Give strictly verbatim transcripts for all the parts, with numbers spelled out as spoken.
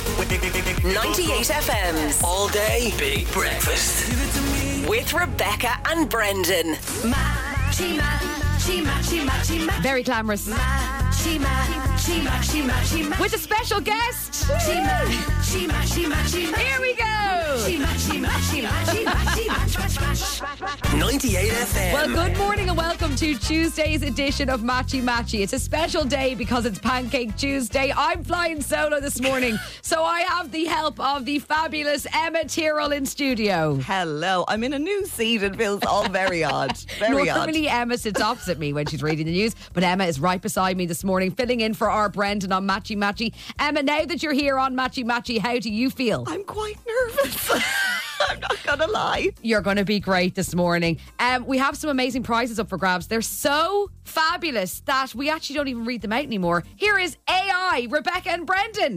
ninety-eight F M's All day big breakfast. with Rebecca and Brendan. Matchy, matchy, matchy, matchy, matchy. Very glamorous. Matchy, matchy, matchy, matchy, matchy. With a special guest. Matchy, matchy, matchy, matchy. Here we go. Matchy, matchy, matchy, matchy, matchy, match, match, match, match. ninety-eight F M. Well, good morning and welcome to Tuesday's edition of Matchy Matchy. It's a special day because it's Pancake Tuesday. I'm flying solo this morning, so I have the help of the fabulous Emma Tyrrell in studio. Hello, I'm in a new seat. It feels all very odd. Very odd. Normally Emma sits opposite me when she's reading the news, but Emma is right beside me this morning, filling in for our Brendan on Matchy Matchy. Emma, now that you're here on Matchy Matchy, how do you feel? I'm quite nervous. I'm not gonna lie. You're going to be great this morning. Um, we have some amazing prizes up for grabs. They're so fabulous that we actually don't even read them out anymore. Here is A I, Rebecca and Brendan.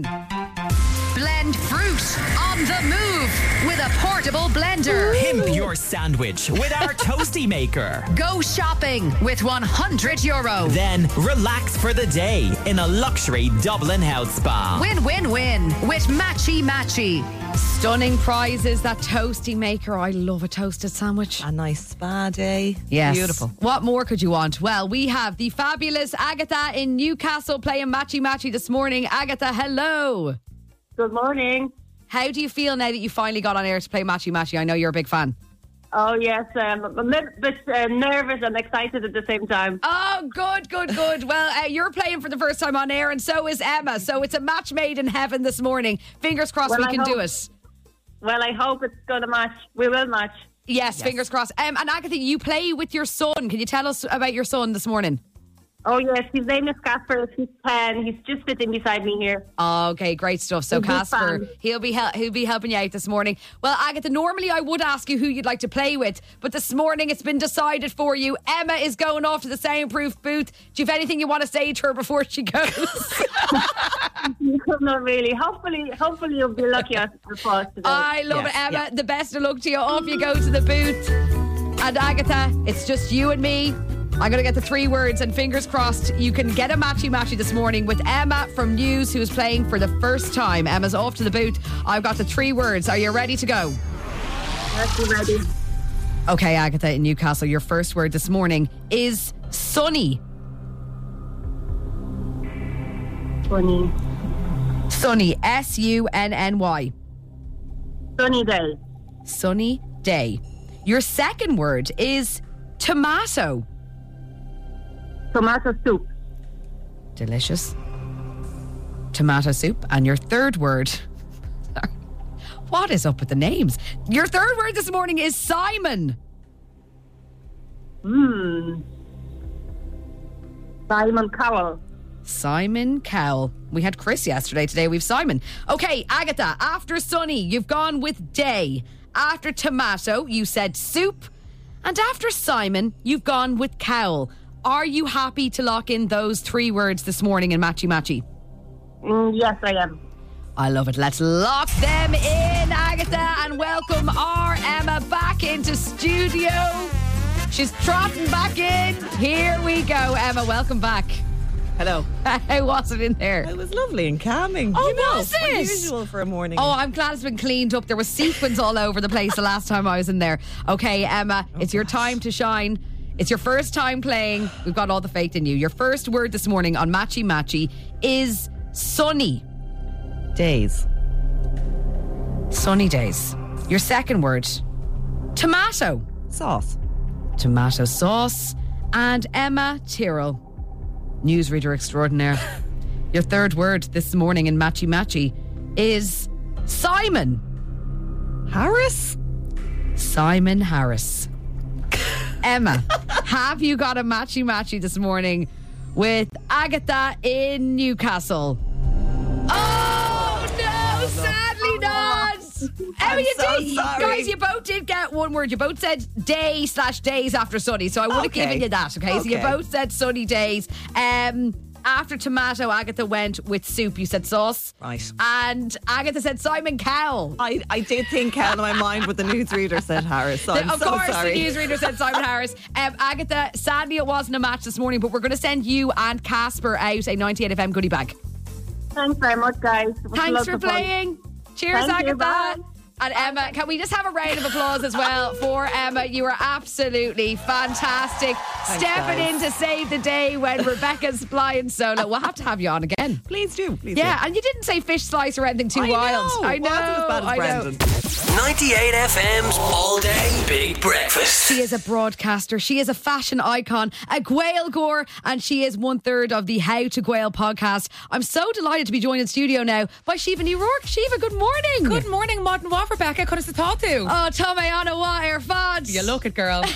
Blend fruit on the move with a portable blender. Pimp your sandwich with our Toasty Maker. Go shopping with one hundred euro. Then relax for the day in a luxury Dublin health spa. Win, win, win with Matchy Matchy. Stunning prizes, that Toasty Maker. I love a toasted sandwich. A nice spa day. Yes. Beautiful. What more could you want? Well, we have the fabulous Agatha in Newcastle playing Matchy Matchy this morning. Agatha, hello. Good morning. How do you feel now that you finally got on air to play Matchy Matchy? I know you're a big fan. Oh, yes. Um, I'm a little bit uh, nervous and excited at the same time. Oh, good, good, good. Well, uh, you're playing for the first time on air, and so is Emma. So it's a match made in heaven this morning. Fingers crossed Well, we I can hope- do it. Well, I hope it's going to match. We will match. Yes, fingers crossed. Um, and Agatha, you play with your son. Can you tell us about your son this morning? Oh, yes. His name is Casper. He's ten. He's just sitting beside me here. Okay, great stuff. So He's a Casper, fan. he'll be hel- he'll be helping you out this morning. Well, Agatha, normally I would ask you who you'd like to play with, but this morning it's been decided for you. Emma is going off to the soundproof booth. Do you have anything you want to say to her before she goes? Not really. Hopefully, hopefully you'll be lucky at the first today. I love Yes, it, Emma. yeah. The best of luck to you. Off you go to the booth. And Agatha, it's just you and me. I'm going to get the three words, and fingers crossed you can get a matchy matchy this morning with Emma from News, who is playing for the first time. Emma's off to the booth. I've got the three words. Are you ready to go? Let's be ready. Okay, Agatha in Newcastle, your first word this morning is sunny. Sunny. Sunny, S U N N Y. Sunny day. Sunny day. Your second word is tomato. Tomato soup. Delicious. Tomato soup. And your third word... What is up with the names? Your third word this morning is Simon. Hmm. Simon Cowell. Simon Cowell. We had Chris yesterday. Today we've Simon. Okay, Agatha, after sunny, you've gone with day. After tomato, you said soup. And after Simon, you've gone with Cowell. Are you happy to lock in those three words this morning in Matchy Matchy? Mm, yes, I am. I love it. Let's lock them in, Agatha, and welcome our Emma back into studio. She's trotting back in. Here we go, Emma. Welcome back. Hello. How was it in there? It was lovely and calming. Oh, you know, was it? unusual for a morning. Oh, I'm glad it's been cleaned up. There was sequins all over the place the last time I was in there. Okay, Emma, Oh, it's your time to shine. It's your first time playing. We've got all the faith in you. Your first word this morning on Matchy Matchy is sunny. Days. Sunny days. Your second word, tomato. Sauce. Tomato sauce. And Emma Tyrrell, newsreader extraordinaire. Your third word this morning in Matchy Matchy is Simon. Harris. Simon Harris. Emma, have you got a Matchy Matchy this morning with Agatha in Newcastle? Oh, no, sadly not. Emma, you so did. sorry. Guys, you both did get one word. You both said day slash days after sunny, so I would have Okay. given you that, okay? So you Okay. both said sunny days. Um, after tomato, Agatha went with soup. You said sauce. Right. And Agatha said Simon Cowell. I, I did think out of my mind, but the newsreader said Harris. So I'm of so course, sorry. the newsreader said Simon Harris. Um, Agatha, sadly it wasn't a match this morning, but we're going to send you and Casper out a ninety-eight F M goodie bag. Thanks very much, guys. It was Thanks lots for of fun. playing. Cheers, Thank you, Agatha. bye. And Emma, can we just have a round of applause as well for Emma? You were absolutely fantastic. Stepping guys. in to save the day when Rebecca's flying solo. We'll have to have you on again. Please do. Please Yeah, and you didn't say fish slice or anything too do. wild. I I know. Wasn't as bad as I know. Brendan. ninety-eight F M's All Day Big Breakfast. She is a broadcaster. She is a fashion icon, a Gaeilgeoir, and she is one third of the How to Gael podcast. I'm so delighted to be joined in studio now by Shiva New York. Shiva, good morning. Good morning, Martin Watt, Rebecca. Could have thought to. Oh, Tommy Anna Wire Fod. You look it, girl.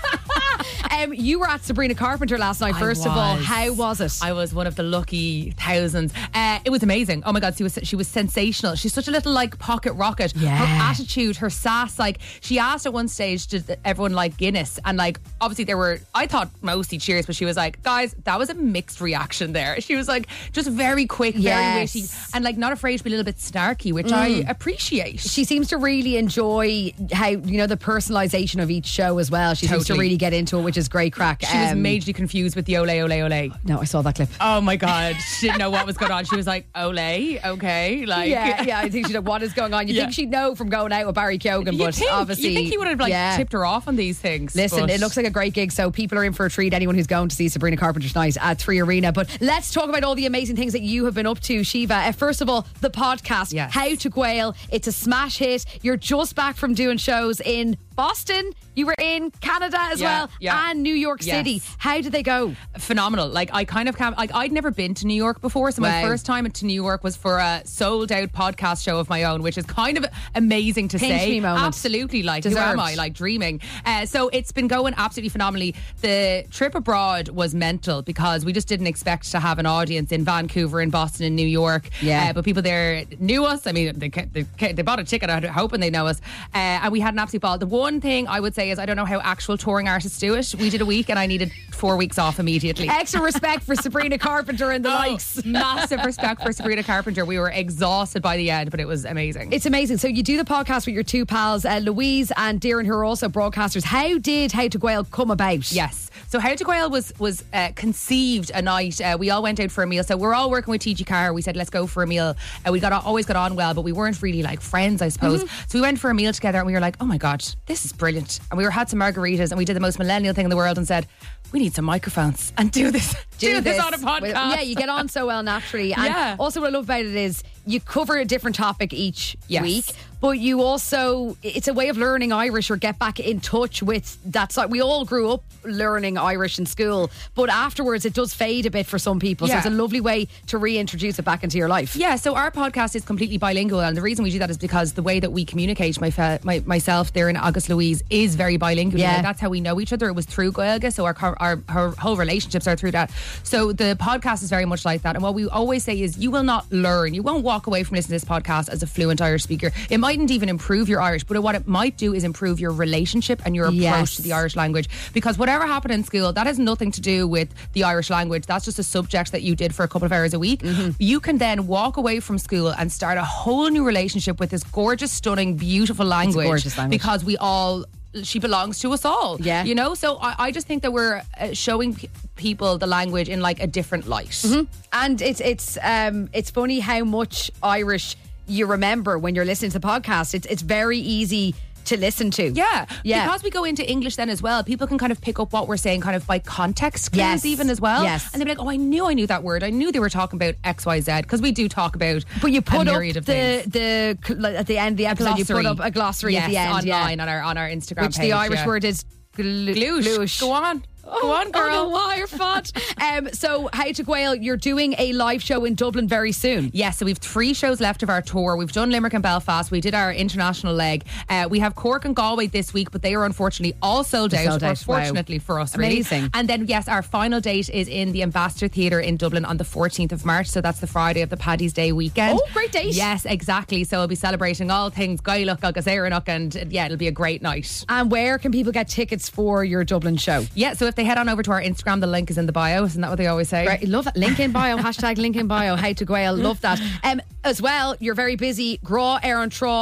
um, you were at Sabrina Carpenter last night. I First of all, was. how was it? I was one of the lucky thousands. Uh, it was amazing. Oh my God, she was she was sensational. She's such a little like pocket rocket. Yeah. Her attitude, her sass. Like she asked at one stage, did everyone like Guinness? And like obviously there were, I thought mostly cheers, but she was like, guys, that was a mixed reaction there. She was like just very quick, Yes. very witty, and like not afraid to be a little bit snarky, which I appreciate. She seems to really enjoy how, you know, the personalisation of each show as well. She seems to Totally. really get into it, which is great crack. She was Um, majorly confused with the ole ole ole. No, I saw that clip. Oh my God, she didn't know what was going on. She was like, ole, okay, like Yeah, yeah, I think she'd know what is going on. You Yeah. think she'd know from going out with Barry Keoghan, You but think, obviously, you think he would have like yeah. tipped her off on these things. Listen, but- it looks like a great gig, so people are in for a treat. Anyone who's going to see Sabrina Carpenter tonight at Three Arena. But let's talk about all the amazing things that you have been up to, Shiva. Uh, first of all, the podcast, Yes. How to Gael. It's a smash hit. You're just back from doing shows in Boston. You were in Canada as Yeah, well, yeah. and New York Yes. City. How did they go? phenomenal. Like I kind of can't, like I'd never been to New York before, so my Wow. first time to New York was for a sold out podcast show of my own, which is kind of amazing to Pinch say. me moment. Absolutely, like who Deserved. am I? Like dreaming. Uh, so it's been going absolutely phenomenally. The trip abroad was mental because we just didn't expect to have an audience in Vancouver, in Boston, in New York. Yeah. Uh, but people there knew us. I mean, they they, they bought a ticket hoping they know us, uh, and we had an absolute ball. The one thing I would say is I don't know how actual touring artists do it. We did a week, and I needed four weeks off immediately. Extra respect for Sabrina Carpenter and the Oh, likes. massive respect for Sabrina Carpenter. We were exhausted by the end, but it was amazing. It's amazing. So you do the podcast with your two pals, uh, Louise and Darren, who are also broadcasters. How did How to Gael come about? Yes. So How to Gael was was uh, conceived a night. Uh, we all went out for a meal. So we're all working with T G Carr. We said, let's go for a meal. Uh, we got always got on well, but we weren't really like friends, I suppose. Mm-hmm. So we went for a meal together and we were like, oh my God, this is brilliant. And we were had some margaritas and we did the most millennial thing in the world and said, we need some microphones and do this. Do, this, on a podcast. With- yeah, you get on so well naturally. And Yeah. also what I love about it is you cover a different topic each Yes. week, but you also, it's a way of learning Irish or get back in touch with that side. We all grew up learning Irish in school, but afterwards it does fade a bit for some people. So Yeah. it's a lovely way to reintroduce it back into your life. Yeah, so our podcast is completely bilingual, and the reason we do that is because the way that we communicate, my, fe- my myself, there, and August Louise, is very bilingual. Yeah. Like, that's how we know each other. It was through Gaeilge, so our, our our whole relationships are through that. So the podcast is very much like that. And what we always say is, you will not learn, you won't walk away from listening to this podcast as a fluent Irish speaker. It mightn't even improve your Irish, but what it might do is improve your relationship and your approach Yes. to the Irish language. Because whatever happened in school, that has nothing to do with the Irish language. That's just a subject that you did for a couple of hours a week. Mm-hmm. You can then walk away from school and start a whole new relationship with this gorgeous, stunning, beautiful language. gorgeous language. Because we all, she belongs to us all. Yeah. You know, so I, I just think that we're uh, showing p- people the language in like a different light. Mm-hmm. And it's it's um it's funny how much Irish you remember when you're listening to the podcast. It's it's very easy to listen to. Yeah, Yeah. because we go into English then as well, people can kind of pick up what we're saying kind of by context clues Yes. even as well. Yes. And they'll be like, oh, I knew I knew that word. I knew they were talking about X, Y, Z, because we do talk about But you put a up myriad of the things. the cl- at the end of the episode. You put up a glossary yes, at the end, online yeah, on our on our Instagram which page, the Irish yeah. word is gl- Gloosh. gloosh. Go on. Go on, girl. Oh, no, wire fat. um, so, How to Gael, you're doing a live show in Dublin very soon. Yes, so we've three shows left of our tour. We've done Limerick and Belfast. We did our international leg. Uh, we have Cork and Galway this week, but they are unfortunately all sold They're out. sold out. Unfortunately Wow. for us, really. Amazing. And then, yes, our final date is in the Ambassador Theatre in Dublin on the fourteenth of March. So that's the Friday of the Paddy's Day weekend. Oh, great date. Yes, exactly. So we'll be celebrating all things Gaelic, agus Éireannach, and uh, yeah, it'll be a great night. And where can people get tickets for your Dublin show? Yeah, so if they head on over to our Instagram, the link is in the bio. Isn't that what they always say? Right, love it. Link in bio, hashtag link in bio, How to Gael. Love that. Um, as well, you're very busy. Gra Aaron Traw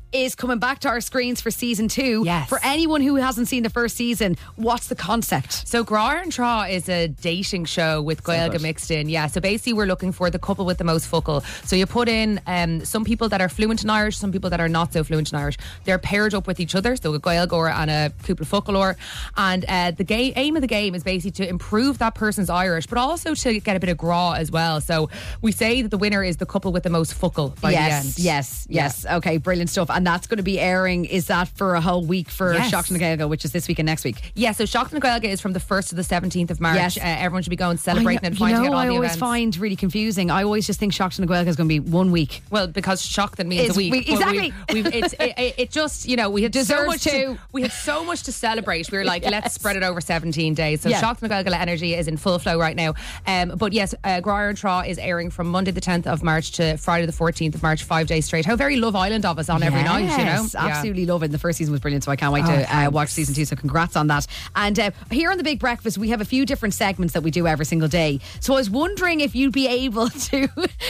is coming back to our screens for season two. Yes. For anyone who hasn't seen the first season, what's the concept? So Gráir an Trá is a dating show with Gaeilge good. mixed in. Yeah, so basically we're looking for the couple with the most focal. So you put in um, some people that are fluent in Irish, some people that are not so fluent in Irish. They're paired up with each other, so a Gaeilge and a couple focal. And uh, the ga- aim of the game is basically to improve that person's Irish, but also to get a bit of gra as well. So we say that the winner is the couple with the most focal by yes, the end. Yes, yes, yeah. Okay, brilliant stuff. And that's going to be airing, is that for a whole week for Yes. Seachtain na Gaeilge, which is this week and next week? Yeah, so Seachtain na Gaeilge is from the first to the seventeenth of March. Yes. Uh, everyone should be going celebrating I and know, finding you know, out all I the always events. find really confusing. I always just think Seachtain na Gaeilge is going to be one week. Well, because Seachtain means It's a week. week- but exactly. We've, we've, it's, it, it, it just, you know, we had so Deserves much to. to. We had so much to celebrate. We were like, Yes. let's spread it over seventeen days. So Yeah. Seachtain na Gaeilge energy is in full flow right now. Um, but yes, uh, Gráir an Trá is airing from Monday the tenth of March to Friday the fourteenth of March, five days straight. How very Love Island of us on every night, you know? Yes, absolutely love it. And the first season was brilliant, so I can't wait Oh, to uh, thanks. watch season two. So congrats on that. And uh, here on the Big Breakfast, we have a few different segments that we do every single day. So I was wondering if you'd be able to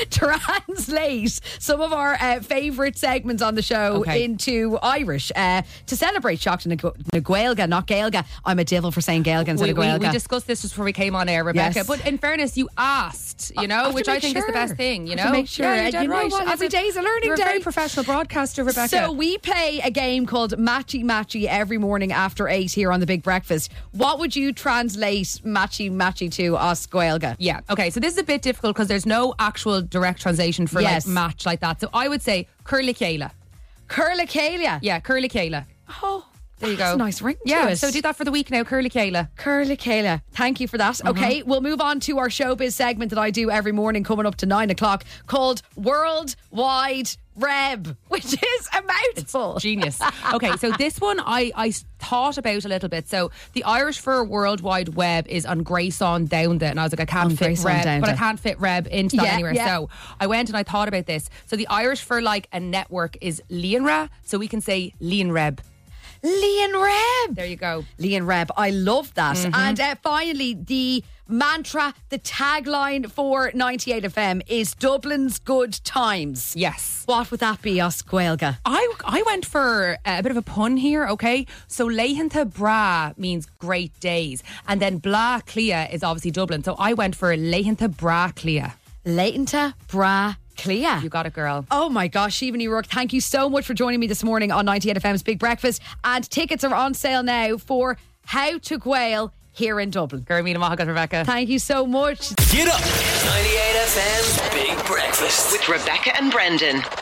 translate some of our uh, favourite segments on the show Okay. into Irish uh, to celebrate Seachtain na Gaeilge, not Gaeilge. I'm a devil for saying Gaeilge instead We, of we, Gaeilge. we discussed this just before we came on air, Rebecca. Yes. But in fairness, you asked, you I know, have to which I make think is the sure. best thing, you I know? have to make sure. Yeah, you're And dead you know right. what? As Every a- day's a learning you're day. a very professional broadcaster, Rebecca. So we play a game called Matchy Matchy every morning after eight here on the Big Breakfast. What would you translate Matchy Matchy to os Gaeilge? Yeah, okay, so this is a bit difficult because there's no actual direct translation for Yes. like match like that. So I would say Curly Kayla. Curly Kayla. Yeah, Curly Kayla. Oh, There you that's go. a nice ring to Yeah, it. so do that for the week now, Curly Kayla. Curly Kayla. Thank you for that. Okay, we'll move on to our showbiz segment that I do every morning coming up to nine o'clock called Worldwide Reb, which is a mouthful. Genius. Okay, so this one I, I thought about a little bit. So the Irish for World Wide Web is on Grace on Downda, and I was like, I can't On fit Grace on Reb, Downda. but I can't fit Reb into that Yeah, anywhere. yeah. So I went and I thought about this. So the Irish for like a network is Líonra, so we can say Líon Reb. Leon Reb. There you go. Leon Reb. I love that. And uh, finally, the mantra, the tagline for ninety-eight F M is Dublin's good times. Yes. What would that be, os Gaeilge? I, I went for a bit of a pun here, okay? So Leighanta Bra means great days. And then Bla Clia is obviously Dublin. So I went for Leighanta Bra Clia. Leighanta Bra Clia. You got it, girl. Oh my gosh, Siobhan O'Rourke, thank you so much for joining me this morning on ninety-eight F M's Big Breakfast. And tickets are on sale now for How to Gael here in Dublin. Girl, meet Mahagat, Rebecca. Thank you so much. Get up! ninety-eight F M's Big Breakfast. With Rebecca and Brendan.